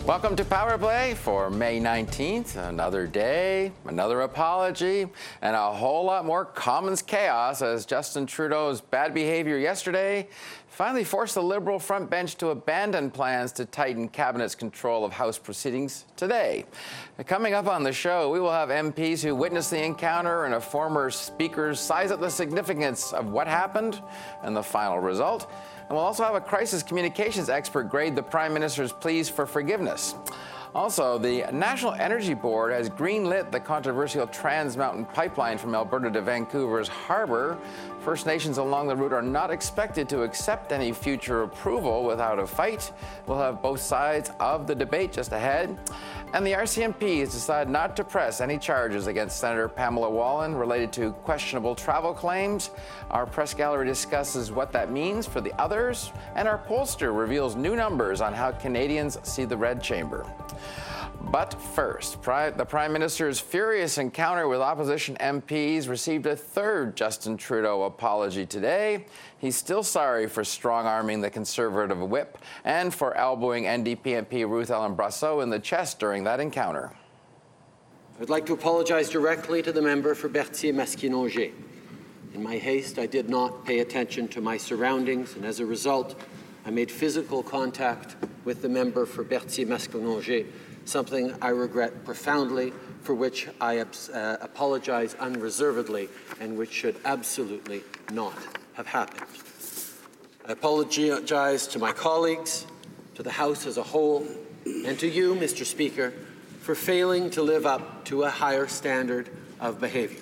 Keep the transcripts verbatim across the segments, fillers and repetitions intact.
Welcome to Power Play for May nineteenth. Another day, another apology, and a whole lot more Commons chaos as Justin Trudeau's bad behavior yesterday finally forced the Liberal front bench to abandon plans to tighten Cabinet's control of House proceedings today. Coming up on the show, we will have M Ps who witnessed the encounter and a former speaker size up the significance of what happened and the final result. And we'll also have a crisis communications expert grade the Prime Minister's pleas for forgiveness. Also, the National Energy Board has greenlit the controversial Trans Mountain pipeline from Alberta to Vancouver's harbour. First Nations along the route are not expected to accept any future approval without a fight. We'll have both sides of the debate just ahead. And the R C M P has decided not to press any charges against Senator Pamela Wallin related to questionable travel claims. Our press gallery discusses what that means for the others, and our pollster reveals new numbers on how Canadians see the Red Chamber. But first, the Prime Minister's furious encounter with opposition M Ps received a third Justin Trudeau apology today. He's still sorry for strong-arming the Conservative whip and for elbowing N D P M P Ruth Ellen Brosseau in the chest during that encounter. I'd like to apologize directly to the member for Berthier-Maskinongé. In my haste, I did not pay attention to my surroundings, and as a result, I made physical contact with the member for Berthier-Maskinongé, something I regret profoundly, for which I uh, apologize unreservedly, and which should absolutely not have happened. I apologize to my colleagues, to the House as a whole, and to you, Mister Speaker, for failing to live up to a higher standard of behavior.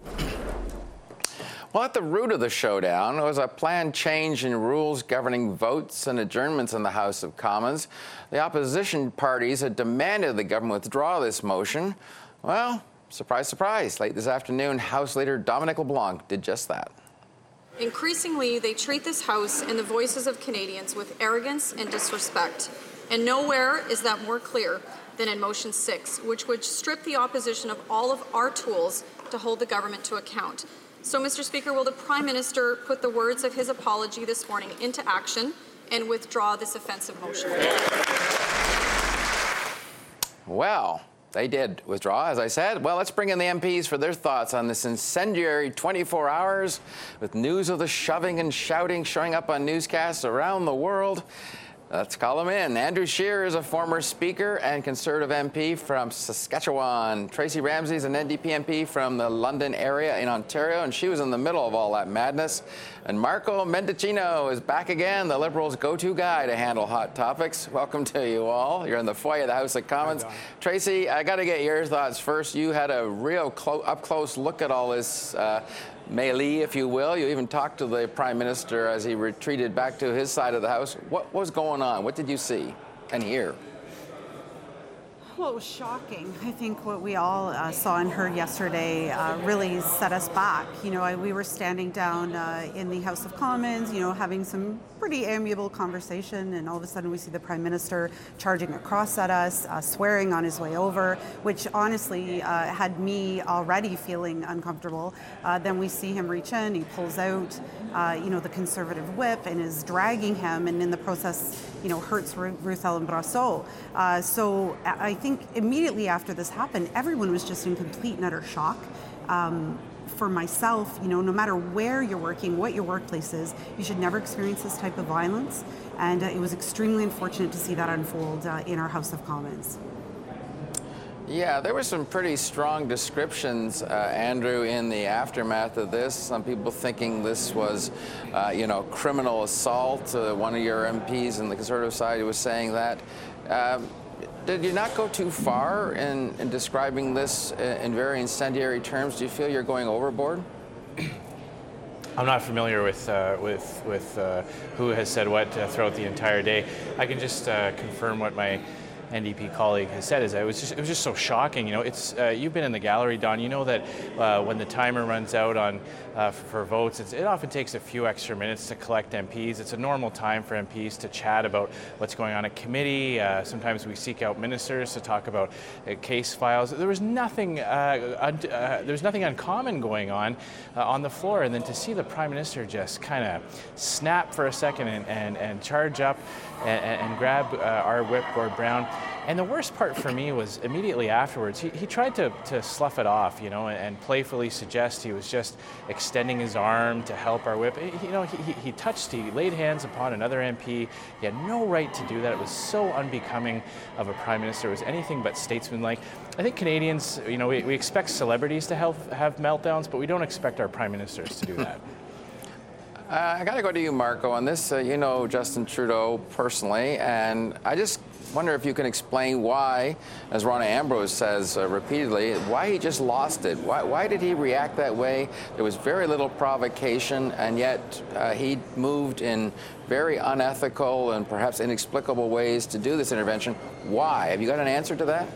Well, at the root of the showdown was a planned change in rules governing votes and adjournments in the House of Commons. The opposition parties had demanded the government withdraw this motion. Well, surprise, surprise, late this afternoon, House Leader Dominic LeBlanc did just that. Increasingly, they treat this House and the voices of Canadians with arrogance and disrespect. And nowhere is that more clear than in Motion six, which would strip the opposition of all of our tools to hold the government to account. So, Mister Speaker, will the Prime Minister put the words of his apology this morning into action and withdraw this offensive motion? Well, they did withdraw, as I said. Well, let's bring in the M Ps for their thoughts on this incendiary twenty-four hours with news of the shoving and shouting showing up on newscasts around the world. Let's call him in. Andrew Scheer is a former Speaker and Conservative M P from Saskatchewan. Tracy Ramsey is an N D P M P from the London area in Ontario, and she was in the middle of all that madness. And Marco Mendicino is back again, the Liberals' go-to guy to handle hot topics. Welcome to you all. You're in the foyer of the House of Commons. Tracy, I got to get your thoughts first. You had a real clo- up-close look at all this uh, melee, if you will. You even talked to the Prime Minister as he retreated back to his side of the House. What was going on? What did you see and hear? Well, it was shocking. I think what we all uh, saw and heard yesterday uh, really set us back. You know, I, we were standing down uh, in the House of Commons, you know, having some pretty amiable conversation, and all of a sudden we see the Prime Minister charging across at us, uh, swearing on his way over, which honestly uh, had me already feeling uncomfortable. Uh, then we see him reach in, he pulls out, uh, you know, the Conservative whip and is dragging him, and in the process, you know, hurts Ruth Ellen Brosseau. Uh, so I think immediately after this happened, everyone was just in complete and utter shock. Um, for myself, you know, no matter where you're working, what your workplace is, you should never experience this type of violence. And uh, it was extremely unfortunate to see that unfold uh, in our House of Commons. Yeah, there were some pretty strong descriptions, uh, Andrew, in the aftermath of this. Some people thinking this was, uh, you know, criminal assault. Uh, one of your M Ps in the Conservative side was saying that. Um, Did you not go too far in, in describing this in very incendiary terms? Do you feel you're going overboard? I'm not familiar with uh, with with uh, who has said what uh, throughout the entire day. I can just uh, confirm what my N D P colleague has said. Is that it was just it was just so shocking. You know, it's uh, you've been in the gallery, Don. You know that uh, when the timer runs out on uh, for, for votes, it's, it often takes a few extra minutes to collect M Ps. It's a normal time for M Ps to chat about what's going on at committee. Uh, sometimes we seek out ministers to talk about uh, case files. There was nothing uh, un- uh, there was nothing uncommon going on uh, on the floor, and then to see the Prime Minister just kind of snap for a second and, and, and charge up and, and grab uh, our whip, Gord Brown. And the worst part for me was immediately afterwards, he, he tried to, to slough it off, you know, and, and playfully suggest he was just extending his arm to help our whip. You know, he, he, he touched, he laid hands upon another M P. He had no right to do that. It was so unbecoming of a prime minister. It was anything but statesmanlike. I think Canadians, you know, we, we expect celebrities to have, have meltdowns, but we don't expect our prime ministers to do that. Uh, I got to go to you, Marco, on this. Uh, you know Justin Trudeau personally, and I just wonder if you can explain why, as Rona Ambrose says uh, repeatedly, why he just lost it. Why, why did he react that way? There was very little provocation, and yet uh, he moved in very unethical and perhaps inexplicable ways to do this intervention. Why? Have you got an answer to that?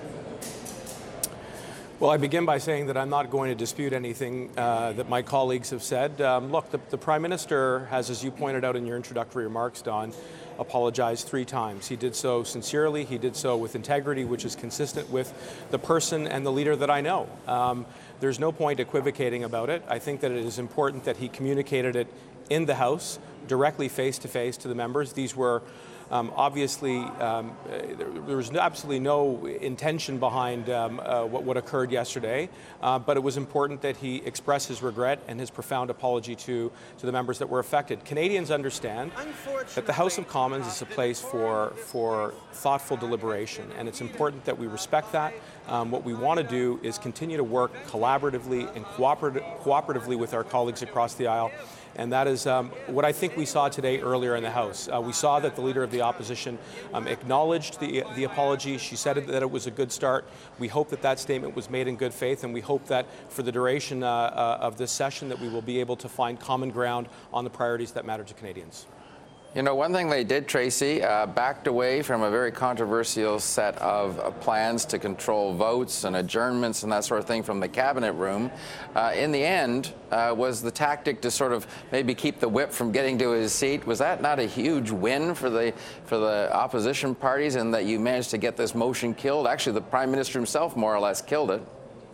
Well, I begin by saying that I'm not going to dispute anything uh, that my colleagues have said. Um, look, the, the Prime Minister has, as you pointed out in your introductory remarks, Don, apologized three times. He did so sincerely. He did so with integrity, which is consistent with the person and the leader that I know. Um, there's no point equivocating about it. I think that it is important that he communicated it in the House, directly face-to-face to the members. These were Um, obviously, um, there, there was absolutely no intention behind um, uh, what, what occurred yesterday, uh, but it was important that he express his regret and his profound apology to, to the members that were affected. Canadians understand that the House of Commons is a place for, for thoughtful deliberation, and it's important that we respect that. Um, what we want to do is continue to work collaboratively and cooperat- cooperatively with our colleagues across the aisle. And that is um, what I think we saw today earlier in the House. Uh, we saw that the Leader of the Opposition um, acknowledged the, the apology. She said that it was a good start. We hope that that statement was made in good faith, and we hope that for the duration uh, uh, of this session that we will be able to find common ground on the priorities that matter to Canadians. You know, one thing they did, Tracy, uh, backed away from a very controversial set of uh, plans to control votes and adjournments and that sort of thing from the cabinet room. Uh, in the end, uh, was the tactic to sort of maybe keep the whip from getting to his seat. Was that not a huge win for the for the opposition parties, in that you managed to get this motion killed? Actually, the Prime Minister himself more or less killed it.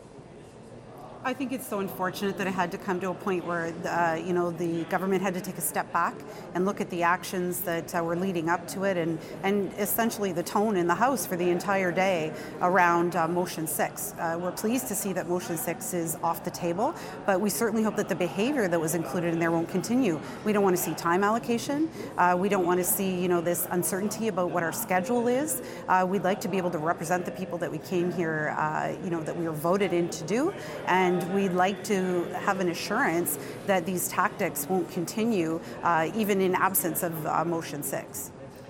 I think it's so unfortunate that it had to come to a point where, uh, you know, the government had to take a step back and look at the actions that uh, were leading up to it, and, and essentially the tone in the House for the entire day around uh, Motion six. Uh, we're pleased to see that Motion six is off the table, but we certainly hope that the behavior that was included in there won't continue. We don't want to see time allocation. Uh, we don't want to see, you know, this uncertainty about what our schedule is. Uh, we'd like to be able to represent the people that we came here, uh, you know, that we were voted in to do, and And we'd like to have an assurance that these tactics won't continue, uh, even in absence of uh, Motion six.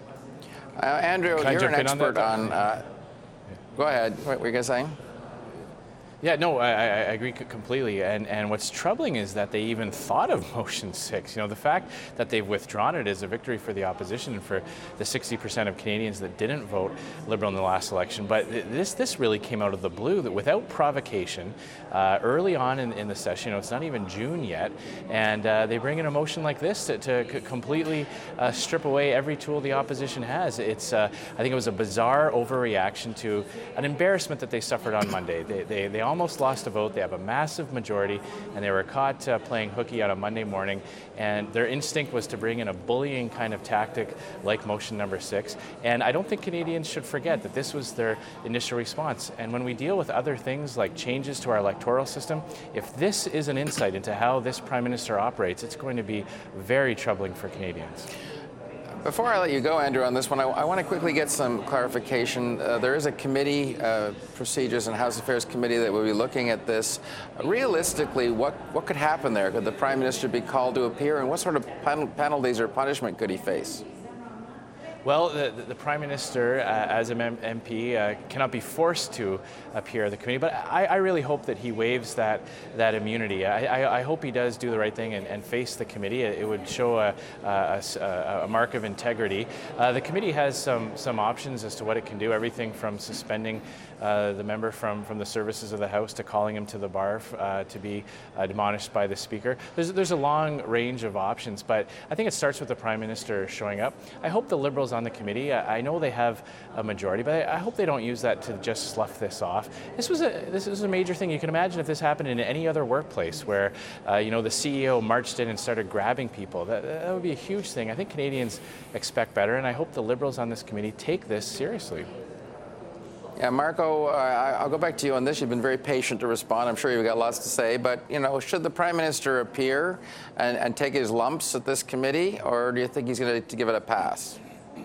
Uh, Andrew, Can you're an expert on, on. Uh, go ahead. What were you going to say? Yeah, no, I, I agree completely. And, and what's troubling is that they even thought of Motion six. You know, the fact that they've withdrawn it is a victory for the opposition and for the sixty percent of Canadians that didn't vote Liberal in the last election. But this this really came out of the blue, that without provocation, uh, early on in, in the session, you know, it's not even June yet, and uh, they bring in a motion like this to, to c- completely uh, strip away every tool the opposition has. It's, uh, I think it was a bizarre overreaction to an embarrassment that they suffered on Monday. They, they, they almost lost a vote. They have a massive majority, and they were caught uh, playing hooky on a Monday morning, and their instinct was to bring in a bullying kind of tactic like motion number six. And I don't think Canadians should forget that this was their initial response. And when we deal with other things like changes to our electoral system, if this is an insight into how this Prime Minister operates, it's going to be very troubling for Canadians. Before I let you go, Andrew, on this one, I, I want to quickly get some clarification. Uh, there is a committee, uh, Procedures and House Affairs Committee, that will be looking at this. Uh, realistically, what, what could happen there? Could the Prime Minister be called to appear, and what sort of pen- penalties or punishment could he face? Well, the, the Prime Minister, uh, as an M P, uh, cannot be forced to appear at the committee, but I, I really hope that he waives that that immunity. I, I, I hope he does do the right thing and, and face the committee. It, it would show a, a, a, a mark of integrity. Uh, the committee has some some options as to what it can do, everything from suspending uh, the member from, from the services of the House to calling him to the bar uh, to be uh, admonished by the Speaker. There's, there's a long range of options, but I think it starts with the Prime Minister showing up. I hope the Liberals on the committee, I know they have a majority, but I hope they don't use that to just slough this off. This was a this is a major thing. You can imagine if this happened in any other workplace where uh, you know, the C E O marched in and started grabbing people. That, that would be a huge thing. I think Canadians expect better, and I hope the Liberals on this committee take this seriously. Yeah, Marco, uh, I'll go back to you on this. You've been very patient to respond. I'm sure you've got lots to say. But, you know, should the Prime Minister appear and, and take his lumps at this committee, or do you think he's going to give it a pass?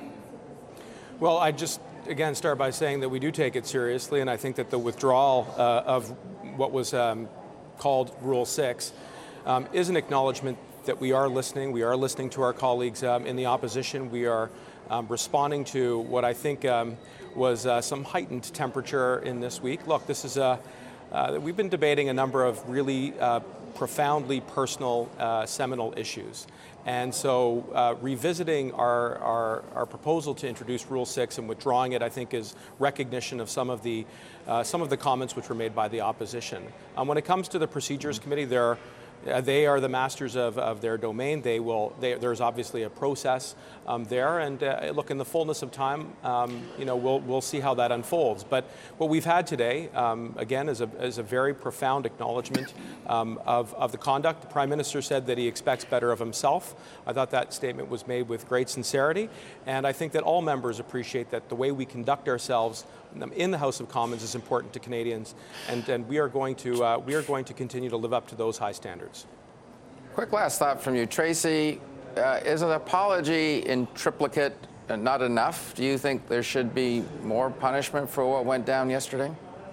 Well, I just, again, start by saying that we do take it seriously, and I think that the withdrawal uh, of what was um, called Rule six um, is an acknowledgement that we are listening. We are listening to our colleagues um, in the opposition. We are um, responding to what I think um, was uh, some heightened temperature in this week. Look, this is a, uh, we've been debating a number of really uh, profoundly personal, uh, seminal issues. And so uh, revisiting our, our, our proposal to introduce Rule six and withdrawing it, I think, is recognition of some of the, uh, some of the comments which were made by the opposition. Um, when it comes to the Procedures Committee, there Uh, they are the masters of, of their domain. They will. They, there's obviously a process um, there, and uh, look, in the fullness of time, um, you know, we'll we'll see how that unfolds. But what we've had today, um, again, is a is a very profound acknowledgement um, of of the conduct. The Prime Minister said that he expects better of himself. I thought that statement was made with great sincerity, and I think that all members appreciate that the way we conduct ourselves in the House of Commons is important to Canadians, and, and we are going to uh, we are going to continue to live up to those high standards. Quick last thought from you, Tracy. Uh, is an apology in triplicate not enough? Do you think there should be more punishment for what went down yesterday?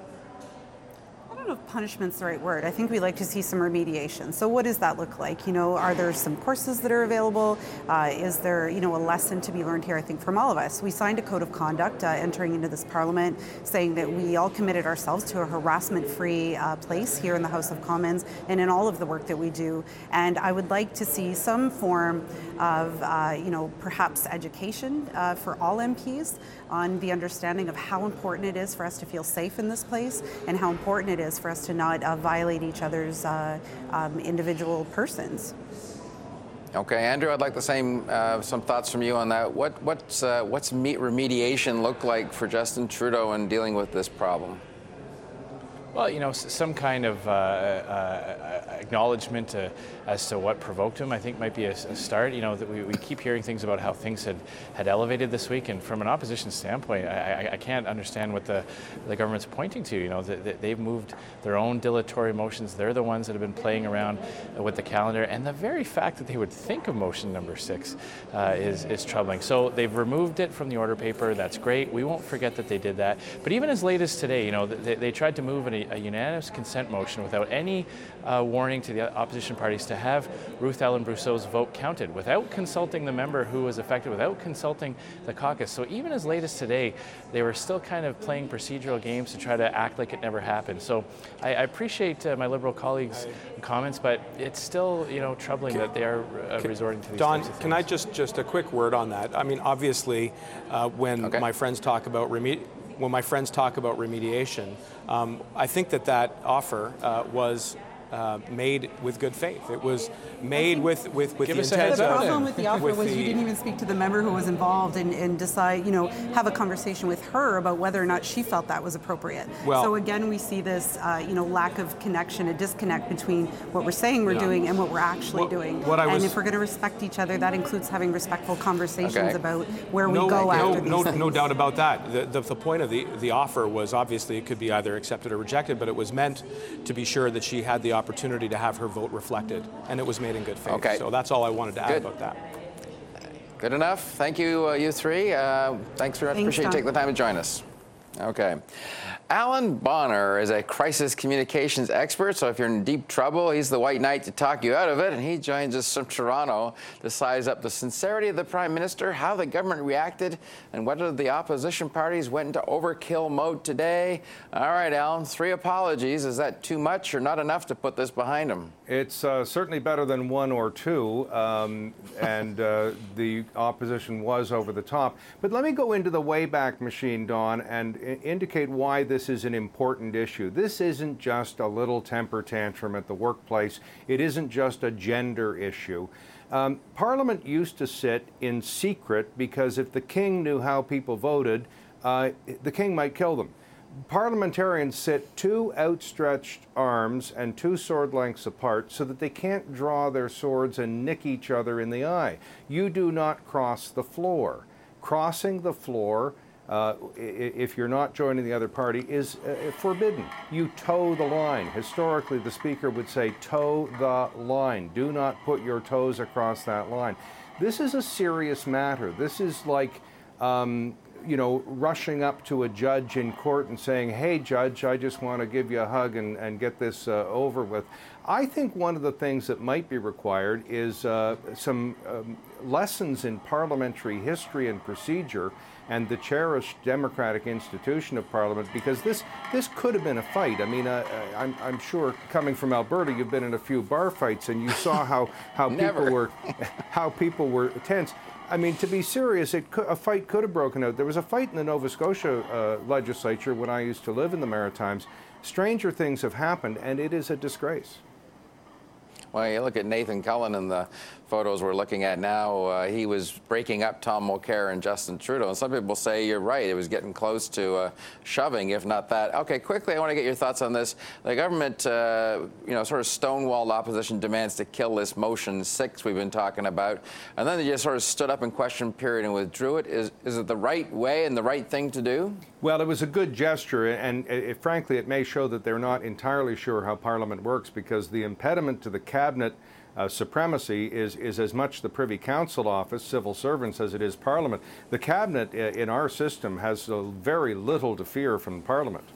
I don't know if punishment's the right word. I think we like to see some remediation. So what does that look like? You know, are there some courses that are available? Uh, is there, you know, a lesson to be learned here, I think, from all of us? We signed a code of conduct uh, entering into this Parliament saying that we all committed ourselves to a harassment-free uh, place here in the House of Commons and in all of the work that we do. And I would like to see some form of, uh, you know, perhaps education uh, for all M Ps on the understanding of how important it is for us to feel safe in this place and how important it is for us to not uh, violate each other's uh, um, individual persons. Okay, Andrew, I'd like the same, uh, some thoughts from you on that. What, what's, uh, what's remediation look like for Justin Trudeau in dealing with this problem? Well, you know, some kind of uh, uh, acknowledgement uh, as to what provoked him, I think, might be a, a start. You know, that we, we keep hearing things about how things had, had elevated this week, and from an opposition standpoint, I, I, I can't understand what the, the government's pointing to. You know, that they've moved their own dilatory motions. They're the ones that have been playing around with the calendar, and the very fact that they would think of motion number six uh, is, is troubling. So they've removed it from the order paper. That's great. We won't forget that they did that. But even as late as today, you know, they, they tried to move an a unanimous consent motion without any uh, warning to the opposition parties to have Ruth Ellen Brousseau's vote counted, without consulting the member who was affected, without consulting the caucus. So even as late as today, they were still kind of playing procedural games to try to act like it never happened. So I, I appreciate uh, my Liberal colleagues' comments, but it's still, you know, troubling can, that they are uh, can, resorting to these Don, types of things. Can I just, just a quick word on that? I mean, obviously, uh, when okay. my friends talk about remedi- when my friends talk about remediation, um, I think that that offer uh, was uh, made with good faith. It was made with, with, with Give the us a intent heads The up. problem with the offer with was the, you didn't even speak to the member who was involved and, and decide, you know, have a conversation with her about whether or not she felt that was appropriate. Well, so again, we see this, uh, you know, lack of connection, a disconnect between what we're saying we're yeah. doing and what we're actually what, doing. What I was, and if we're going to respect each other, that includes having respectful conversations okay. about where no, we go no, after no, these things. No doubt about that. The, the, the point of the, the offer was obviously it could be either accepted or rejected, but it was meant to be sure that she had the opportunity to have her vote reflected, and it was made in good faith. Okay. So that's all I wanted to add Good. about that. Good enough. Thank you, uh, you three. Uh, thanks very much. Thanks, Appreciate you Don. taking the time to join us. Okay. Alan Bonner is a crisis communications expert, so if you're in deep trouble, he's the white knight to talk you out of it, and he joins us from Toronto to size up the sincerity of the Prime Minister, how the government reacted, and whether the opposition parties went into overkill mode today. All right, Alan, three apologies. Is that too much or not enough to put this behind him? It's uh, certainly better than one or two, um, and uh, the opposition was over the top. But let me go into the Wayback Machine, Don, and I- indicate why this is an important issue. This isn't just a little temper tantrum at the workplace. It isn't just a gender issue. Um, Parliament used to sit in secret because if the king knew how people voted, uh, the king might kill them. Parliamentarians sit two outstretched arms and two sword lengths apart so that they can't draw their swords and nick each other in the eye. You do not cross the floor. Crossing the floor uh, if you're not joining the other party, is uh, forbidden. You toe the line. Historically, the Speaker would say, toe the line. Do not put your toes across that line. This is a serious matter. This is like, um, you know, rushing up to a judge in court and saying, hey, judge, I just want to give you a hug and, and get this uh, over with. I think one of the things that might be required is uh, some um, lessons in parliamentary history and procedure and the cherished democratic institution of Parliament, because this this could have been a fight. I mean, uh, I'm, I'm sure coming from Alberta, you've been in a few bar fights, and you saw how how people were how people were tense. I mean, to be serious, it could, a fight could have broken out. There was a fight in the Nova Scotia uh, legislature when I used to live in the Maritimes. Stranger things have happened, and it is a disgrace. Well, you look at Nathan Cullen in the photos we're looking at now. Uh, he was breaking up Tom Mulcair and Justin Trudeau. And some people say you're right. It was getting close to uh, shoving, if not that. Okay, quickly, I want to get your thoughts on this. The government, uh, you know, sort of stonewalled opposition demands to kill this motion six we've been talking about. And then they just sort of stood up in question period and withdrew it. Is, is it the right way and the right thing to do? Well, it was a good gesture, and it, it, frankly, it may show that they're not entirely sure how Parliament works, because the impediment to the cabinet uh, supremacy is, is as much the Privy Council office, civil servants, as it is Parliament. The cabinet uh, in our system has uh, very little to fear from Parliament.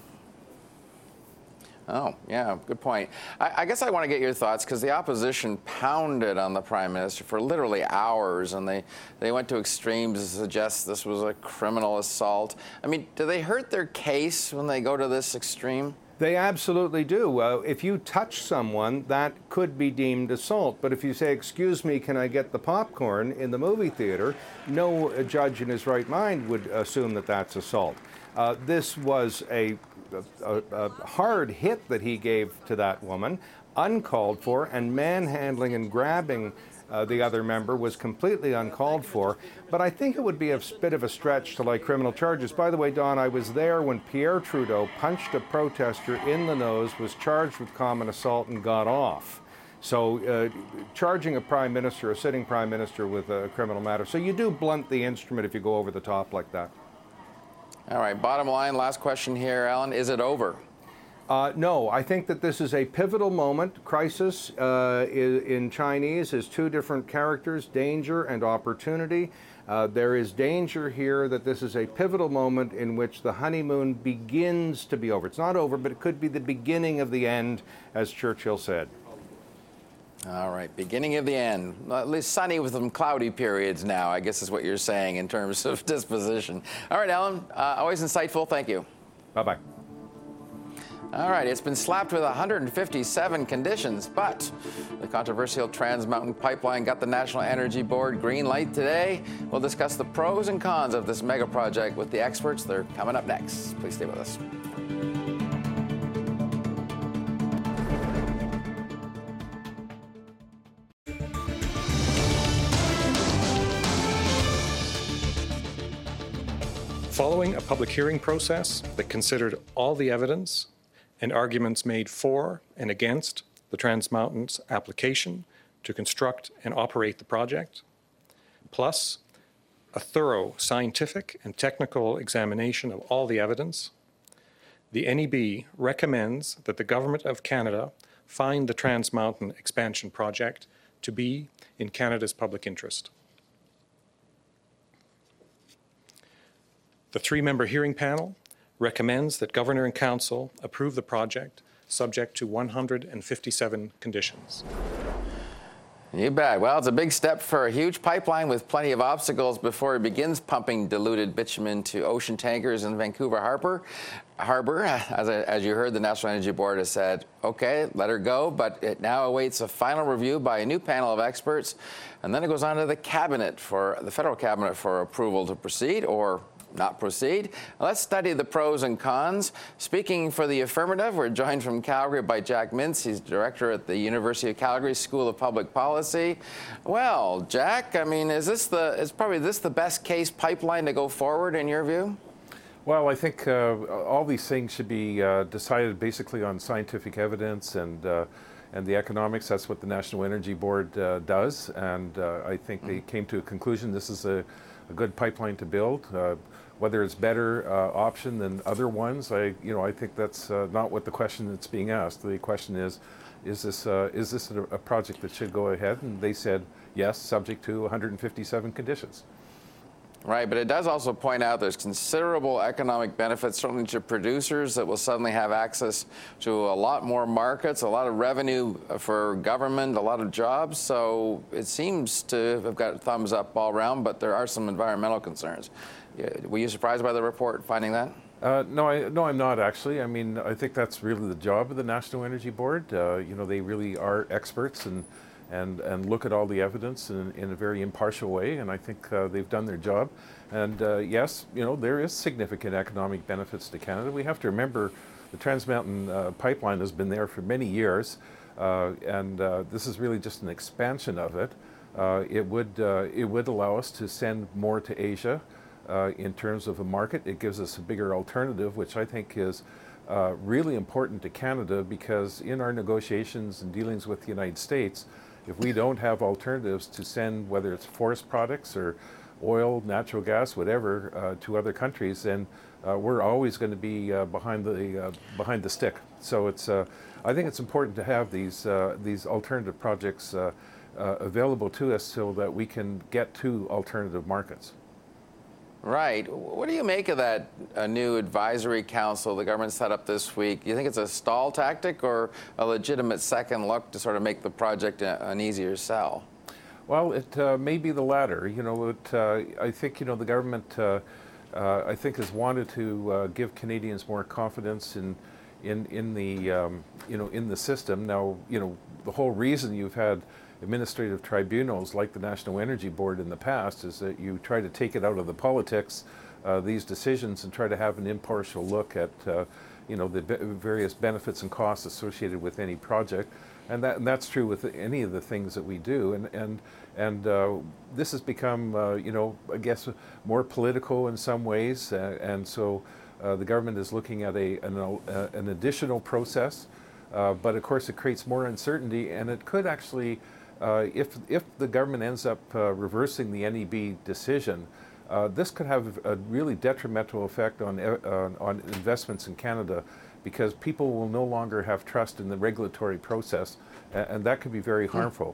Oh, yeah, good point. I, I guess I want to get your thoughts, because the opposition pounded on the Prime Minister for literally hours, and they, they went to extremes to suggest this was a criminal assault. I mean, do they hurt their case when they go to this extreme? They absolutely do. Uh, if you touch someone, that could be deemed assault. But if you say, excuse me, can I get the popcorn in the movie theater, no judge in his right mind would assume that that's assault. Uh, this was a A, a hard hit that he gave to that woman, uncalled for, and manhandling and grabbing uh, the other member was completely uncalled for. But I think it would be a bit of a stretch to lay criminal charges. By the way, Don, I was there when Pierre Trudeau punched a protester in the nose, was charged with common assault, and got off. So uh, charging a prime minister, a sitting prime minister, with a criminal matter. So you do blunt the instrument if you go over the top like that. All right, bottom line, last question here, Alan. Is it over? Uh, no, I think that this is a pivotal moment. Crisis uh, in Chinese is two different characters, danger and opportunity. Uh, there is danger here that this is a pivotal moment in which the honeymoon begins to be over. It's not over, but it could be the beginning of the end, as Churchill said. All right, beginning of the end. Well, at least sunny with some cloudy periods now, I guess is what you're saying in terms of disposition. All right, Alan, uh, always insightful. Thank you. Bye-bye. All right, it's been slapped with one hundred fifty-seven conditions, but the controversial Trans Mountain Pipeline got the National Energy Board green light today. We'll discuss the pros and cons of this mega project with the experts. They're coming up next. Please stay with us. Following a public hearing process that considered all the evidence and arguments made for and against the Trans Mountain's application to construct and operate the project, plus a thorough scientific and technical examination of all the evidence, the N E B recommends that the Government of Canada find the Trans Mountain expansion project to be in Canada's public interest. The three-member hearing panel recommends that Governor and Council approve the project subject to one hundred fifty-seven conditions. You bet. Well, it's a big step for a huge pipeline with plenty of obstacles before it begins pumping diluted bitumen to ocean tankers in Vancouver Harbor. Harbor, as, I, as you heard, the National Energy Board has said, okay, let her go, but it now awaits a final review by a new panel of experts, and then it goes on to the cabinet for the federal cabinet for approval to proceed or not proceed. Let's study the pros and cons. Speaking for the affirmative, we're joined from Calgary by Jack Mintz. He's director at the University of Calgary School of Public Policy. Well, Jack, I mean, is this the is probably this the best case pipeline to go forward in your view? Well, I think uh, all these things should be uh, decided basically on scientific evidence and uh, and the economics. That's what the National Energy Board uh, does, and uh, I think they came to a conclusion this is a, a good pipeline to build. Uh, whether it's better uh, option than other ones, I you know I think that's uh, not what the question that's being asked. The question is, is this uh, is this a, a project that should go ahead? And they said yes, subject to one hundred fifty-seven conditions. Right, but it does also point out there's considerable economic benefits, certainly to producers that will suddenly have access to a lot more markets, a lot of revenue for government, a lot of jobs. So it seems to have got thumbs up all around, but there are some environmental concerns. Were you surprised by the report finding that? Uh, no, I, no, I'm not actually. I mean, I think that's really the job of the National Energy Board. Uh, you know, they really are experts and and and look at all the evidence in, in a very impartial way, and I think uh, they've done their job. And uh, yes, you know, there is significant economic benefits to Canada. We have to remember the Trans Mountain uh, pipeline has been there for many years, uh, and uh, this is really just an expansion of it. Uh, it would uh, it would allow us to send more to Asia uh, in terms of a market. It gives us a bigger alternative, which I think is uh, really important to Canada, because in our negotiations and dealings with the United States, if we don't have alternatives to send, whether it's forest products or oil, natural gas, whatever, uh, to other countries, then uh, we're always going to be uh, behind the uh, behind the stick. So it's, uh, I think it's important to have these uh, these alternative projects uh, uh, available to us so that we can get to alternative markets. Right. What do you make of that uh, new advisory council the government set up this week? Do you think it's a stall tactic or a legitimate second look to sort of make the project a, an easier sell? Well, it uh, may be the latter. You know, it, uh, I think, you know, the government, uh, uh, I think, has wanted to uh, give Canadians more confidence in, in, in the, um, you know, in the system. Now, you know, the whole reason you've had administrative tribunals like the National Energy Board in the past is that you try to take it out of the politics, uh, these decisions, and try to have an impartial look at, uh, you know, the be various benefits and costs associated with any project. And, that, and that's true with any of the things that we do. And, and, and uh, this has become, uh, you know, I guess, more political in some ways. Uh, and so uh, the government is looking at a, an, uh, an additional process. Uh, but of course, it creates more uncertainty, and it could actually, uh, if, if the government ends up uh, reversing the N E B decision, uh, this could have a really detrimental effect on, uh, on investments in Canada, because people will no longer have trust in the regulatory process, and, and that could be very harmful.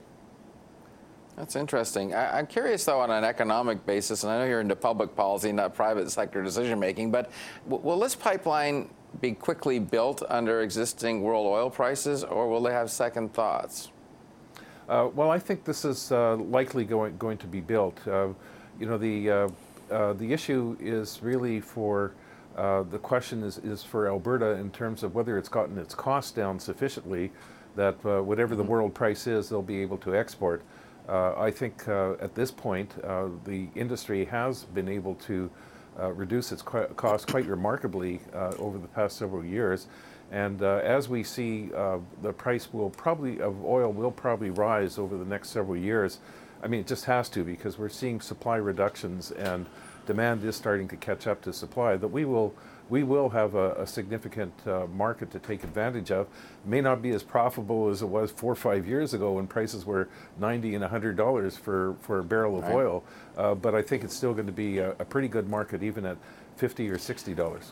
That's interesting. I, I'm curious, though, on an economic basis, and I know you're into public policy, not private sector decision making, but w will this pipeline be quickly built under existing world oil prices, or will they have second thoughts? Uh, well, I think this is uh, likely going going to be built. Uh, you know, the uh, uh, the issue is really for uh, the question is is for Alberta in terms of whether it's gotten its costs down sufficiently that uh, whatever the world price is, they'll be able to export. Uh, I think uh, at this point, uh, the industry has been able to uh, reduce its qu costs quite remarkably uh, over the past several years. And uh, as we see, uh, the price will probably of oil will probably rise over the next several years. I mean, it just has to, because we're seeing supply reductions and demand is starting to catch up to supply. That we will we will have a, a significant uh, market to take advantage of. It may not be as profitable as it was four or five years ago when prices were ninety and a hundred dollars for for a barrel of right. oil, uh, but I think it's still going to be a, a pretty good market even at fifty or sixty dollars.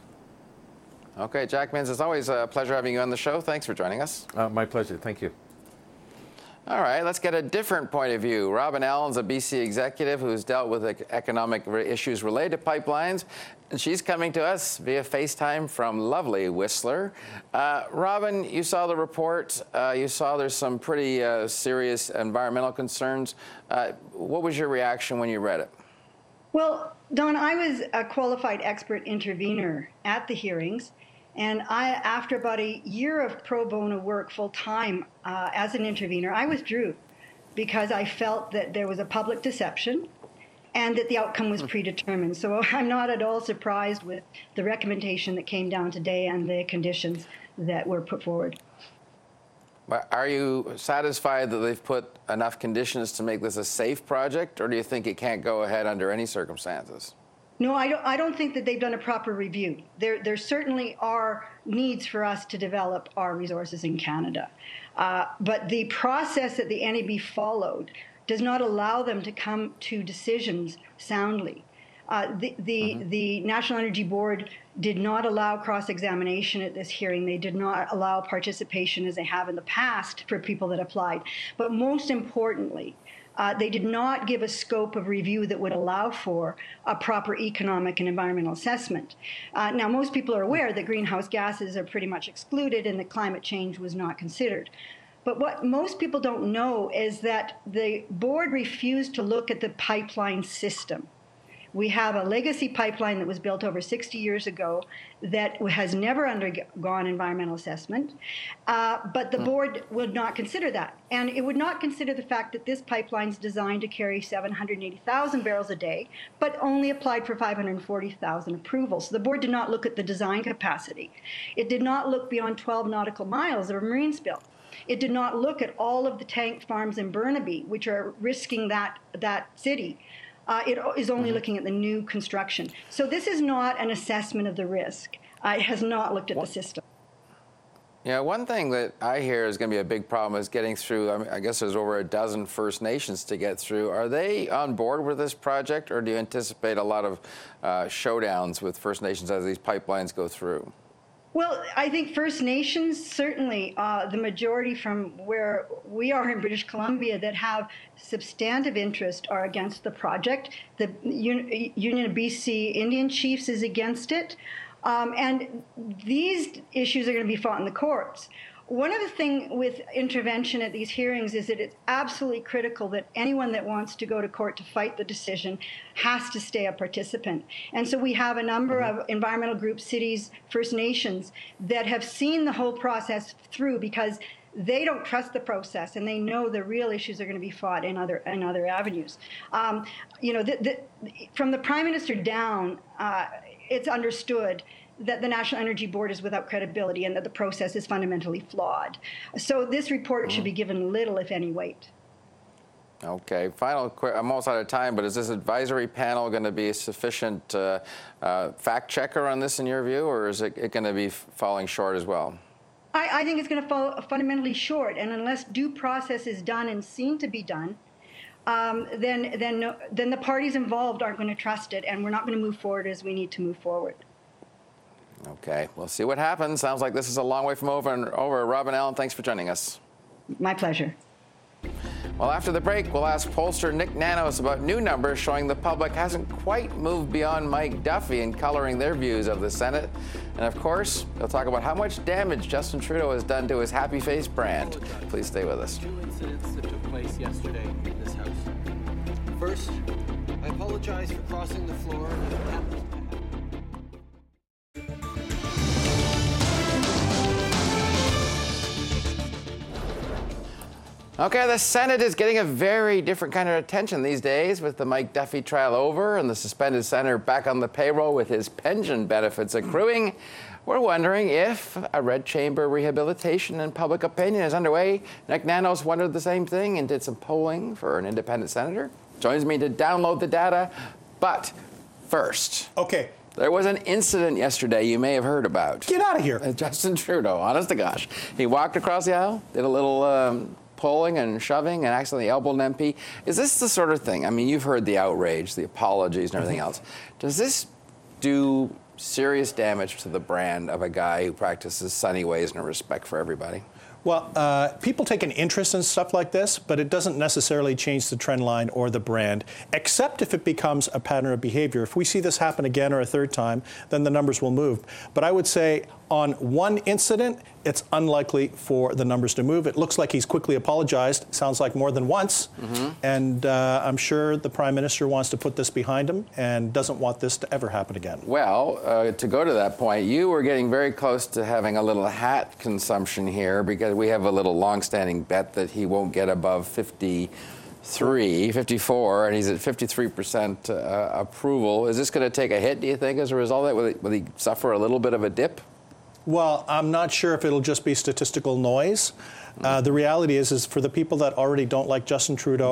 Okay, Jack Minns, it's always a pleasure having you on the show. Thanks for joining us. Uh, my pleasure. Thank you. All right, let's get a different point of view. Robin Allen's a B C executive who's dealt with economic issues related to pipelines, and she's coming to us via FaceTime from lovely Whistler. Uh, Robin, you saw the report. Uh, you saw there's some pretty uh, serious environmental concerns. Uh, what was your reaction when you read it? Well, Don, I was a qualified expert intervener at the hearings. And I, after about a year of pro bono work full-time uh, as an intervener, I withdrew because I felt that there was a public deception and that the outcome was predetermined. So I'm not at all surprised with the recommendation that came down today and the conditions that were put forward. Are you satisfied that they've put enough conditions to make this a safe project, or do you think it can't go ahead under any circumstances? No, I don't, I don't think that they've done a proper review. There, there certainly are needs for us to develop our resources in Canada. Uh, but the process that the N A B followed does not allow them to come to decisions soundly. Uh, the the, mm-hmm. the National Energy Board did not allow cross-examination at this hearing. They did not allow participation as they have in the past for people that applied. But most importantly, uh, they did not give a scope of review that would allow for a proper economic and environmental assessment. Uh, now, most people are aware that greenhouse gases are pretty much excluded and that climate change was not considered. But what most people don't know is that the board refused to look at the pipeline system. We have a legacy pipeline that was built over sixty years ago that has never undergone environmental assessment, uh, but the board would not consider that. And it would not consider the fact that this pipeline is designed to carry seven hundred eighty thousand barrels a day, but only applied for five hundred forty thousand approvals. So the board did not look at the design capacity. It did not look beyond twelve nautical miles of a marine spill. It did not look at all of the tank farms in Burnaby, which are risking that, that city. Uh, it is only mm-hmm. looking at the new construction. So this is not an assessment of the risk. Uh, it has not looked at what? the system. Yeah, one thing that I hear is going to be a big problem is getting through, I, mean, I guess there's over a dozen First Nations to get through. Are they on board with this project, or do you anticipate a lot of uh, showdowns with First Nations as these pipelines go through? Well, I think First Nations, certainly uh, the majority from where we are in British Columbia that have substantive interest are against the project. The Un- Union of B C Indian Chiefs is against it. Um, and these issues are going to be fought in the courts. One of the things with intervention at these hearings is that it's absolutely critical that anyone that wants to go to court to fight the decision has to stay a participant. And so we have a number of environmental groups, cities, First Nations that have seen the whole process through because they don't trust the process and they know the real issues are going to be fought in other in other avenues. Um, you know, the, the, from the Prime Minister down, uh, it's understood that the National Energy Board is without credibility and that the process is fundamentally flawed. So this report mm. should be given little, if any, weight. Okay, final, I'm almost out of time, but is this advisory panel going to be a sufficient uh, uh, fact checker on this in your view, or is it, it going to be falling short as well? I, I think it's going to fall fundamentally short, and unless due process is done and seen to be done, um, then, then, then the parties involved aren't going to trust it, and we're not going to move forward as we need to move forward. Okay, we'll see what happens. Sounds like this is a long way from over and over. Robin Allen, thanks for joining us. My pleasure. Well, after the break, we'll ask pollster Nick Nanos about new numbers showing the public hasn't quite moved beyond Mike Duffy in coloring their views of the Senate. And of course, he'll talk about how much damage Justin Trudeau has done to his happy face brand. Please stay with us. Two incidents that took place yesterday in this House. First, I apologize for crossing the floor. Okay, the Senate is getting a very different kind of attention these days with the Mike Duffy trial over and the suspended senator back on the payroll with his pension benefits accruing. We're wondering if a red chamber rehabilitation and public opinion is underway. Nick Nanos wondered the same thing and did some polling for an independent senator. Joins me to download the data. But first. Okay. There was an incident yesterday you may have heard about. Get out of here. Uh, Justin Trudeau, honest to gosh. He walked across the aisle, did a little um, pulling and shoving, and accidentally elbowed an M P. Is this the sort of thing? I mean, you've heard the outrage, the apologies, and everything else. Does this do serious damage to the brand of a guy who practices sunny ways and a respect for everybody? Well, uh, people take an interest in stuff like this, but it doesn't necessarily change the trend line or the brand, except if it becomes a pattern of behavior. If we see this happen again or a third time, then the numbers will move. But I would say on one incident, it's unlikely for the numbers to move. It looks like he's quickly apologized. Sounds like more than once. Mm-hmm. And uh, I'm sure the Prime Minister wants to put this behind him and doesn't want this to ever happen again. Well, uh, to go to that point, you were getting very close to having a little hat consumption here because we have a little long-standing bet that he won't get above fifty-three, fifty-four, and he's at fifty-three percent uh, approval. Is this going to take a hit, do you think, as a result of that? Will he, will he suffer a little bit of a dip? Well, I'm not sure if it'll just be statistical noise. Uh, the reality is, is for the people that already don't like Justin Trudeau,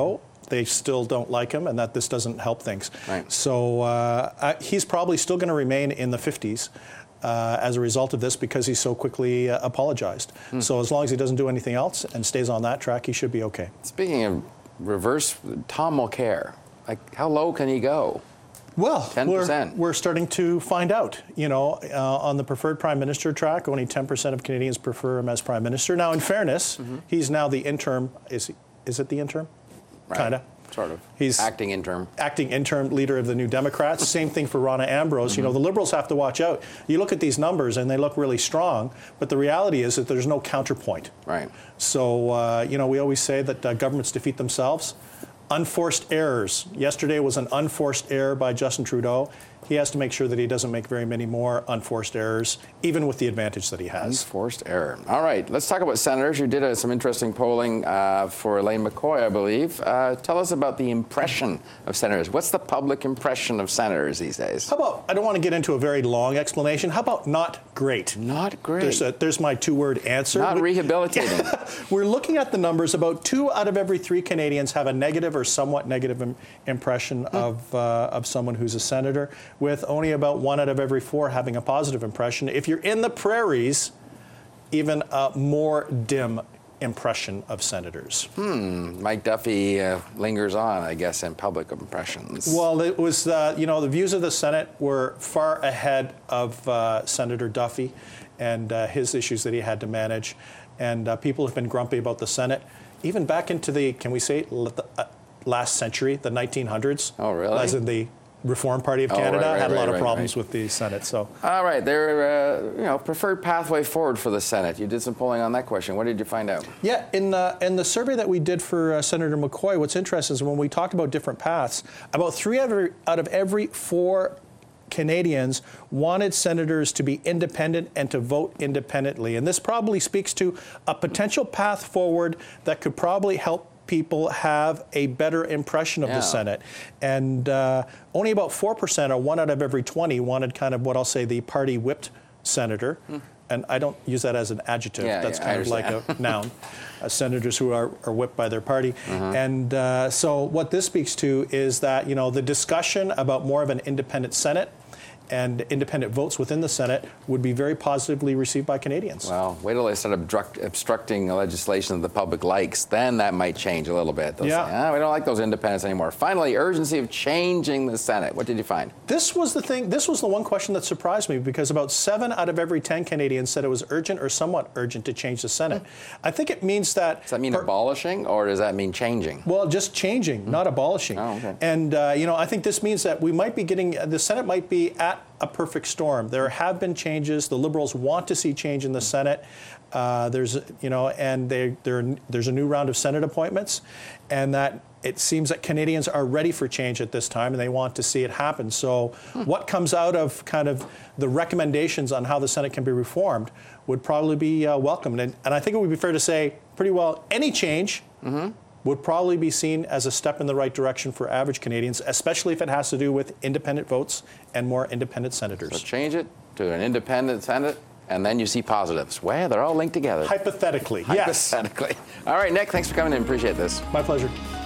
they still don't like him and that this doesn't help things. Right. So uh, I, he's probably still going to remain in the fifties uh, as a result of this because he so quickly uh, apologized. Hmm. So as long as he doesn't do anything else and stays on that track, he should be okay. Speaking of reverse, Tom Mulcair, like how low can he go? Well, ten percent. We're, we're starting to find out. You know, uh, on the preferred prime minister track, only ten percent of Canadians prefer him as prime minister. Now, in fairness, mm-hmm. he's now the interim. Is he, is it the interim? Right. Kind of. Sort of. He's acting interim. Acting interim leader of the New Democrats. Same thing for Rona Ambrose. Mm-hmm. You know, the Liberals have to watch out. You look at these numbers and they look really strong, but the reality is that there's no counterpoint. Right. So, uh, you know, we always say that uh, governments defeat themselves. Unforced errors. Yesterday was an unforced error by Justin Trudeau. He has to make sure that he doesn't make very many more unforced errors, even with the advantage that he has. Unforced error. All right, let's talk about senators. You did uh, some interesting polling uh, for Elaine McCoy, I believe. Uh, tell us about the impression of senators. What's the public impression of senators these days? How about, I don't want to get into a very long explanation. How about not great? Not great. There's, a, there's my two-word answer. Not we, rehabilitating. We're looking at the numbers. About two out of every three Canadians have a negative or somewhat negative im- impression hmm. of, uh, of someone who's a senator, with only about one out of every four having a positive impression. If you're in the prairies, even a more dim impression of senators. Hmm. Mike Duffy uh, lingers on, I guess, in public impressions. Well, it was, uh, you know, the views of the Senate were far ahead of uh, Senator Duffy and uh, his issues that he had to manage. And uh, people have been grumpy about the Senate, even back into the, can we say, uh, last century, the nineteen hundreds. Oh, really? As in the Reform Party of oh, Canada right, right, had a lot right, of right, problems right. with the Senate. So, all right, their uh, you know preferred pathway forward for the Senate. You did some polling on that question. What did you find out? Yeah, in uh, in the survey that we did for uh, Senator McCoy, what's interesting is when we talked about different paths, about three out of every, out of every four Canadians wanted senators to be independent and to vote independently, and this probably speaks to a potential path forward that could probably help people have a better impression of yeah. the Senate. And uh, only about four percent, or one out of every twenty, wanted kind of what I'll say the party whipped senator. Hmm. And I don't use that as an adjective. Yeah, That's yeah, kind of like a noun. Uh, senators who are, are whipped by their party. Uh-huh. And uh, so what this speaks to is that, you know, the discussion about more of an independent Senate and independent votes within the Senate would be very positively received by Canadians. Well, wait till they start obstruct, obstructing legislation that the public likes. Then that might change a little bit. They'll yeah. say, ah, we don't like those independents anymore. Finally, urgency of changing the Senate. What did you find? This was the thing. This was the one question that surprised me, because about seven out of every ten Canadians said it was urgent or somewhat urgent to change the Senate. I think it means that... Does that mean per- abolishing, or does that mean changing? Well, just changing, mm. not abolishing. Oh, okay. And, uh, you know, I think this means that we might be getting... The Senate might be at a perfect storm. There have been changes. The Liberals want to see change in the Senate. Uh, there's, you know, and they, there's a new round of Senate appointments, and that it seems that Canadians are ready for change at this time, and they want to see it happen. So hmm. what comes out of kind of the recommendations on how the Senate can be reformed would probably be uh, welcomed. And, and I think it would be fair to say pretty well any change mm-hmm. would probably be seen as a step in the right direction for average Canadians, especially if it has to do with independent votes and more independent senators. So change it to an independent Senate, and then you see positives. Well, they're all linked together. Hypothetically, yes. Hypothetically. All right, Nick, thanks for coming in. Appreciate this. My pleasure.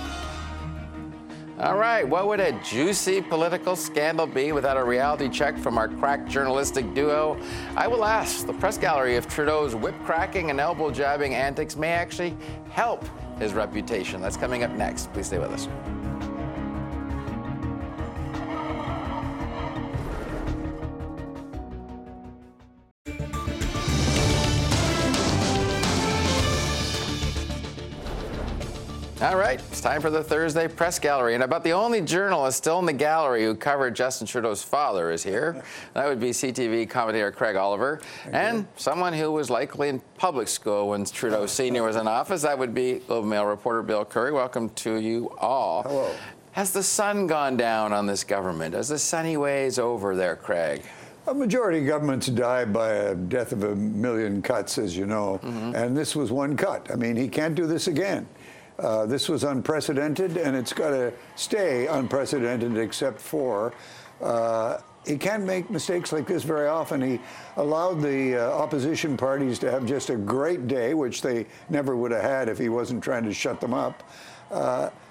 All right, what would a juicy political scandal be without a reality check from our crack journalistic duo? I will ask the press gallery if Trudeau's whip-cracking and elbow-jabbing antics may actually help his reputation. That's coming up next. Please stay with us. All right, it's time for the Thursday Press Gallery. And about the only journalist still in the gallery who covered Justin Trudeau's father is here. That would be C T V commentator Craig Oliver. Thank and you. Someone who was likely in public school when Trudeau Senior was in office. That would be Globe and Mail reporter Bill Curry. Welcome to you all. Hello. Has the sun gone down on this government? Has the sunny ways over there, Craig? A majority of governments die by a death of a million cuts, as you know. Mm-hmm. And this was one cut. I mean, he can't do this again. Uh, this was unprecedented, and it's got to stay unprecedented except for uh, he can't make mistakes like this very often. He allowed the uh, opposition parties to have just a great day, which they never would have had if he wasn't trying to shut them up. Uh,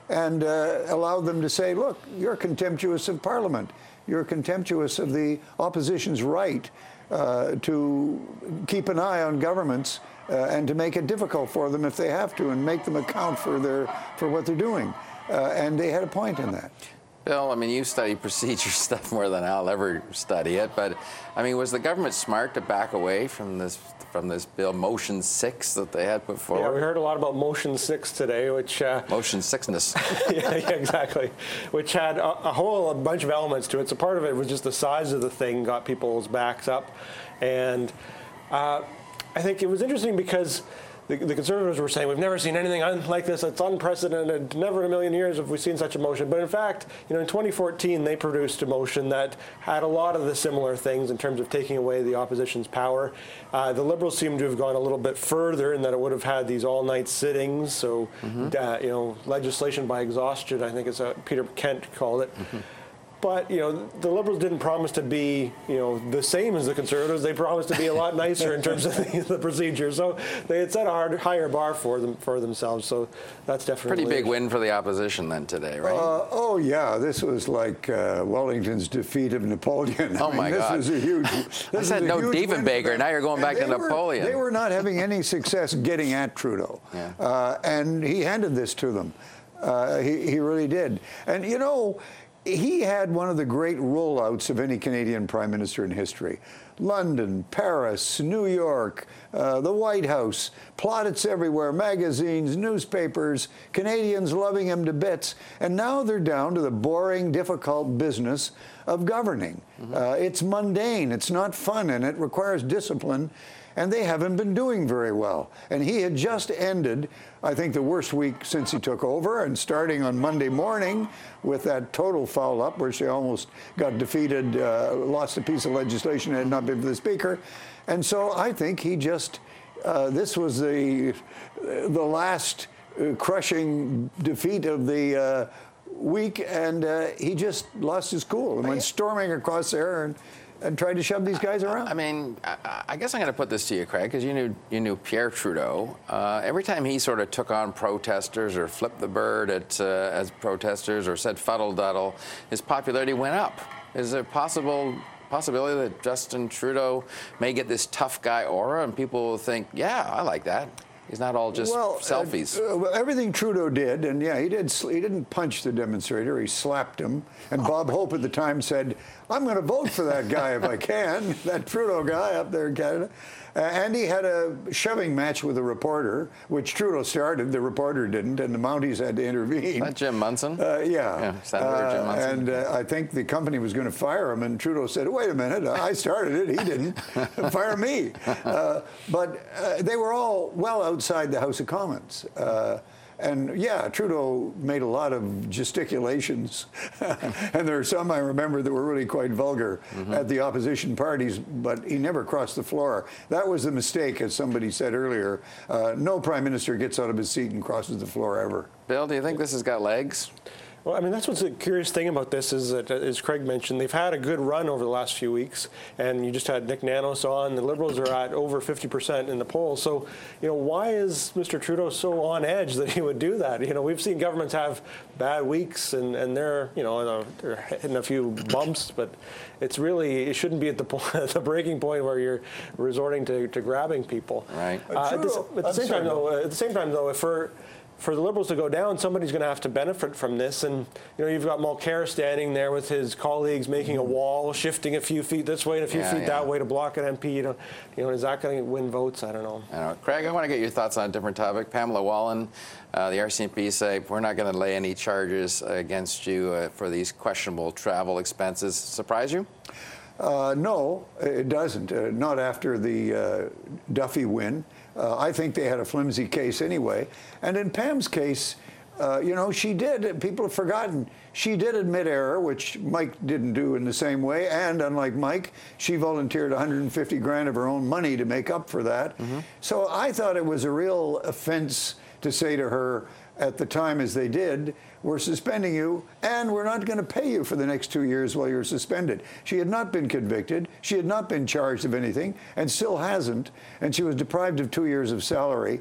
and uh, allow them to say, look, you're contemptuous of Parliament. You're contemptuous of the opposition's right uh, to keep an eye on governments uh, and to make it difficult for them if they have to and make them account for their for what they're doing. Uh, and they had a point in that. Bill, I mean, you study procedure stuff more than I'll ever study it, but I mean, was the government smart to back away from this from this bill, Motion Six, that they had put forward? Yeah, we heard a lot about Motion Six today, which uh, Motion Sickness. yeah, yeah, exactly. Which had a, a whole a bunch of elements to it. So part of it was just the size of the thing got people's backs up, and uh, I think it was interesting because The, the Conservatives were saying, we've never seen anything like this. It's unprecedented. Never in a million years have we seen such a motion. But in fact, you know, in twenty fourteen, they produced a motion that had a lot of the similar things in terms of taking away the opposition's power. Uh, the Liberals seem to have gone a little bit further in that it would have had these all-night sittings. So, mm-hmm. uh, you know, legislation by exhaustion, I think is what Peter Kent called it. Mm-hmm. But, you know, the Liberals didn't promise to be, you know, the same as the Conservatives. They promised to be a lot nicer in terms of the, the procedure. So they had set a hard, higher bar for them for themselves. So that's definitely pretty big win for the opposition then today, right? Uh, oh yeah, this was like uh, Wellington's defeat of Napoleon. Oh I mean, my this God! Was a huge. I said no Diefenbaker. Now you're going back to were, Napoleon. They were not having any success getting at Trudeau, yeah. uh, and he handed this to them. Uh, he, he really did, and you know. He had one of the great rollouts of any Canadian prime minister in history. London, Paris, New York, uh, the White House, plaudits everywhere, magazines, newspapers, Canadians loving him to bits. And now they're down to the boring, difficult business of governing. Mm-hmm. uh, it's mundane, it's not fun, and it requires discipline. And they haven't been doing very well. And he had just ended, I think, the worst week since he took over, and starting on Monday morning with that total foul up, where she almost got defeated, uh, lost a piece of legislation had not been for the Speaker. And so I think he just, uh, this was the, the last uh, crushing defeat of the uh, week, and uh, he just lost his cool and went storming across there and, and tried to shove these guys around. I mean, I, I guess I'm going to put this to you, Craig, because you knew you knew Pierre Trudeau. Uh, every time he sort of took on protesters or flipped the bird at uh, as protesters or said fuddle-duddle, his popularity went up. Is there possible possibility that Justin Trudeau may get this tough guy aura and people will think, yeah, I like that? He's not all just well, selfies. Uh, well, everything Trudeau did, and yeah, he did. He didn't punch the demonstrator; he slapped him. And Bob Hope at the time said, "I'm going to vote for that guy if I can." That Trudeau guy up there in Canada. Uh, and he had a shoving match with a reporter, which Trudeau started. The reporter didn't, and the Mounties had to intervene. Is that Jim Munson? Uh, yeah. yeah Senator uh, Jim Munson. And uh, I think the company was going to fire him, and Trudeau said, "Wait a minute, I started it. He didn't. Fire me." Uh, but uh, they were all well outside the House of Commons. Uh, And yeah, Trudeau made a lot of gesticulations, and there are some I remember that were really quite vulgar mm-hmm. at the opposition parties, but he never crossed the floor. That was the mistake, as somebody said earlier. Uh, no prime minister gets out of his seat and crosses the floor ever. Bill, do you think this has got legs? Well, I mean, that's what's the curious thing about this is that, as Craig mentioned, they've had a good run over the last few weeks, and you just had Nick Nanos on. The Liberals are at over fifty percent in the polls. So, you know, why is Mister Trudeau so on edge that he would do that? You know, we've seen governments have bad weeks, and, and they're, you know, they're hitting a few bumps, but it's really, it shouldn't be at the point, the breaking point where you're resorting to, to grabbing people. Right. Uh, at, the, at the same time, though, uh, at the same time, though, if we're For the Liberals to go down, somebody's going to have to benefit from this. And, you know, you've got Mulcair standing there with his colleagues making a wall, shifting a few feet this way and a few yeah, feet yeah. that way to block an M P. You know, you know, is that going to win votes? I don't know. I don't know. Craig, I want to get your thoughts on a different topic. Pamela Wallin, uh, the R C M P say, we're not going to lay any charges against you uh, for these questionable travel expenses. Surprise you? Uh, no, it doesn't. Uh, not after the uh, Duffy win. Uh, I think they had a flimsy case anyway. And in Pam's case, uh, you know, she did, people have forgotten, she did admit error, which Mike didn't do in the same way. And unlike Mike, she volunteered one hundred fifty grand of her own money to make up for that. Mm-hmm. So I thought it was a real offense to say to her at the time, as they did, we're suspending you, and we're not going to pay you for the next two years while you're suspended. She had not been convicted. She had not been charged of anything, and still hasn't. And she was deprived of two years of salary.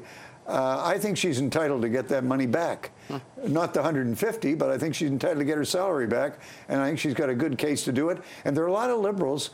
uh, I think she's entitled to get that money back. Huh. Not the one hundred fifty, but I think she's entitled to get her salary back, and I think she's got a good case to do it. And there are a lot of Liberals,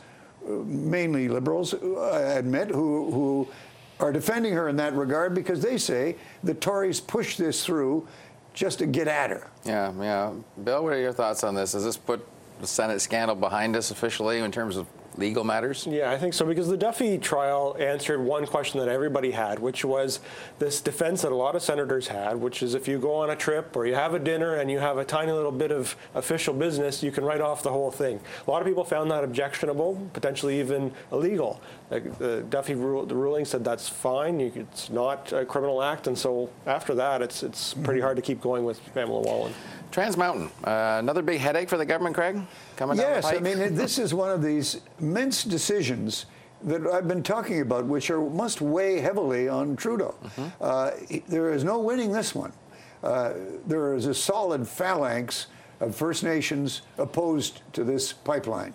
mainly Liberals, I admit, who, who are defending her in that regard because they say the Tories pushed this through just to get at her. Yeah, yeah. Bill, what are your thoughts on this? Does this put the Senate scandal behind us officially in terms of legal matters? Yeah, I think so, because the Duffy trial answered one question that everybody had, which was this defense that a lot of senators had, which is if you go on a trip or you have a dinner and you have a tiny little bit of official business, you can write off the whole thing. A lot of people found that objectionable, potentially even illegal. The, the Duffy rule, the ruling said that's fine, you, it's not a criminal act, and so after that, it's it's pretty hard to keep going with Pamela Wallin. Trans Mountain, uh, another big headache for the government, Craig, coming down the Yes, pike? I mean, this is one of these immense decisions that I've been talking about, which are must weigh heavily on Trudeau. Mm-hmm. uh, there is no winning this one. Uh, there is a solid phalanx of First Nations opposed to this pipeline.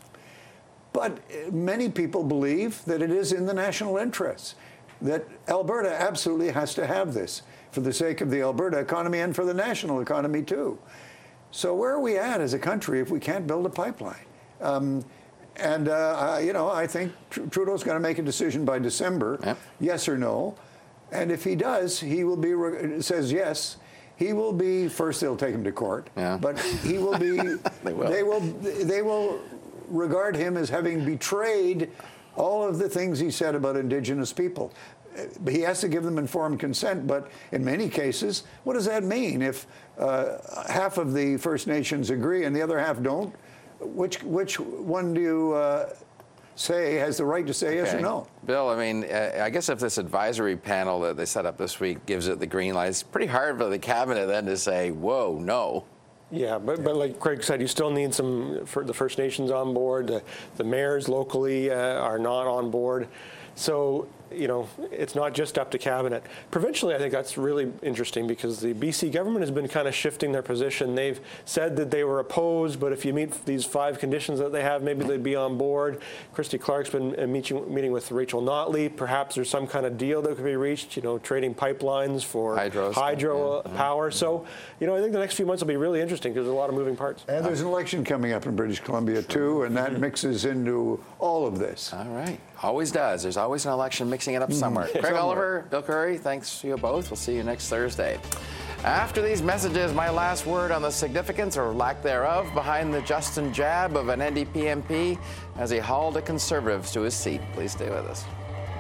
But many people believe that it is in the national interest, that Alberta absolutely has to have this for the sake of the Alberta economy and for the national economy, too. So where are we at as a country if we can't build a pipeline? Um, and, uh, you know, I think Tr- Trudeau's going to make a decision by December, yep. yes or no. And if he does, he will be, re- says yes, he will be, first they'll take him to court, yeah. but he will be, they, will. they will, they will regard him as having betrayed all of the things he said about Indigenous people. He has to give them informed consent, but in many cases, what does that mean? If uh, half of the First Nations agree and the other half don't, which which one do you uh, say has the right to say yes okay. or no? Bill, I mean, uh, I guess if this advisory panel that they set up this week gives it the green light, it's pretty hard for the cabinet then to say, whoa, no. Yeah, but, but like Craig said, you still need some for the First Nations on board. The, the mayors locally uh, are not on board. So, you know, it's not just up to cabinet. Provincially, I think that's really interesting because the B C government has been kind of shifting their position. They've said that they were opposed, but if you meet these five conditions that they have, maybe they'd be on board. Christy Clark's been meeting, meeting with Rachel Notley. Perhaps there's some kind of deal that could be reached, you know, trading pipelines for Hydros, hydro yeah. power. So, you know, I think the next few months will be really interesting because there's a lot of moving parts. And there's an election coming up in British Columbia, too, and that mixes into all of this. All right. Always does. There's always an election mixing it up somewhere. Craig somewhere. Oliver, Bill Curry, thanks to you both. We'll see you next Thursday. After these messages, my last word on the significance or lack thereof behind the Justin jab of an N D P M P as he hauled the Conservatives to his seat. Please stay with us.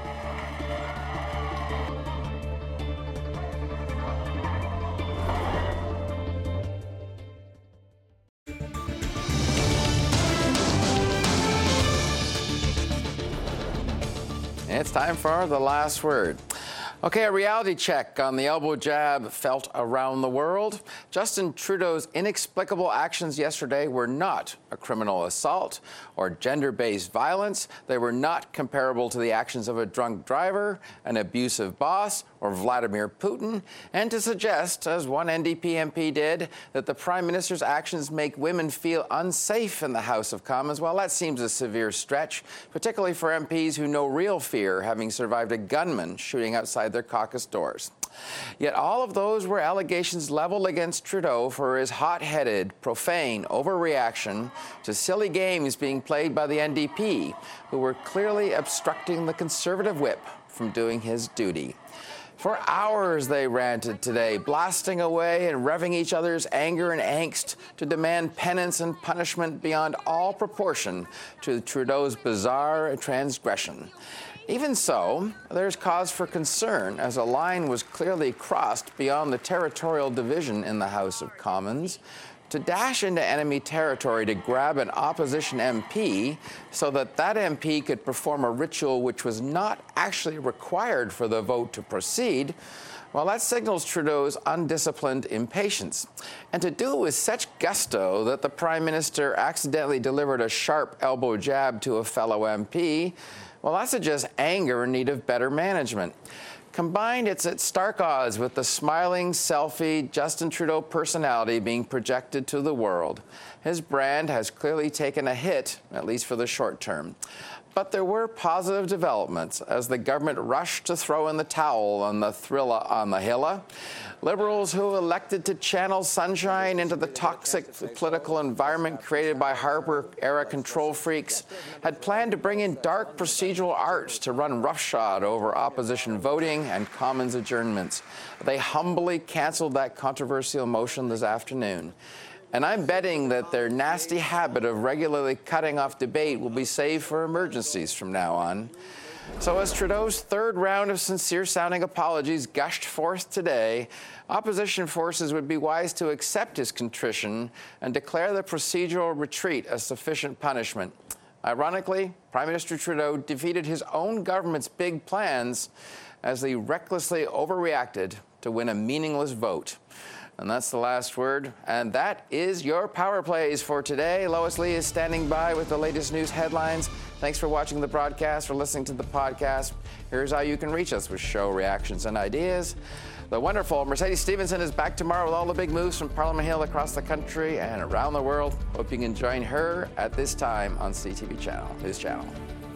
It's time for the last word. Okay, a reality check on the elbow jab felt around the world. Justin Trudeau's inexplicable actions yesterday were not a criminal assault or gender-based violence. They were not comparable to the actions of a drunk driver, an abusive boss, or Vladimir Putin. And to suggest, as one N D P M P did, that the Prime Minister's actions make women feel unsafe in the House of Commons, well, that seems a severe stretch, particularly for M Ps who know real fear, having survived a gunman shooting outside their caucus doors. Yet all of those were allegations leveled against Trudeau for his hot-headed, profane overreaction to silly games being played by the N D P, who were clearly obstructing the Conservative whip from doing his duty. For hours they ranted today, blasting away and revving each other's anger and angst to demand penance and punishment beyond all proportion to Trudeau's bizarre transgression. Even so, there's cause for concern as a line was clearly crossed beyond the territorial division in the House of Commons. To dash into enemy territory to grab an opposition M P so that that M P could perform a ritual which was not actually required for the vote to proceed, well, that signals Trudeau's undisciplined impatience. And to do it with such gusto that the Prime Minister accidentally delivered a sharp elbow jab to a fellow M P, well, that suggests anger in need of better management. Combined, it's at stark odds with the smiling, selfie Justin Trudeau personality being projected to the world. his brand has clearly taken a hit, at least for the short term. But there were positive developments as the government rushed to throw in the towel on the thrilla on the Hilla. Liberals who elected to channel sunshine into the toxic political environment created by Harper-era control freaks had planned to bring in dark procedural arts to run roughshod over opposition voting and Commons adjournments. They humbly canceled that controversial motion this afternoon. And I'm betting that their nasty habit of regularly cutting off debate will be saved for emergencies from now on. So as Trudeau's third round of sincere-sounding apologies gushed forth today, opposition forces would be wise to accept his contrition and declare the procedural retreat a sufficient punishment. Ironically, Prime Minister Trudeau defeated his own government's big plans as they recklessly overreacted to win a meaningless vote. And that's the last word. And that is your Power Plays for today. Lois Lee is standing by with the latest news headlines. Thanks for watching the broadcast, for listening to the podcast. Here's how you can reach us with show reactions and ideas. The wonderful Mercedes Stephenson is back tomorrow with all the big moves from Parliament Hill across the country and around the world. Hope you can join her at this time on C T V Channel, his channel.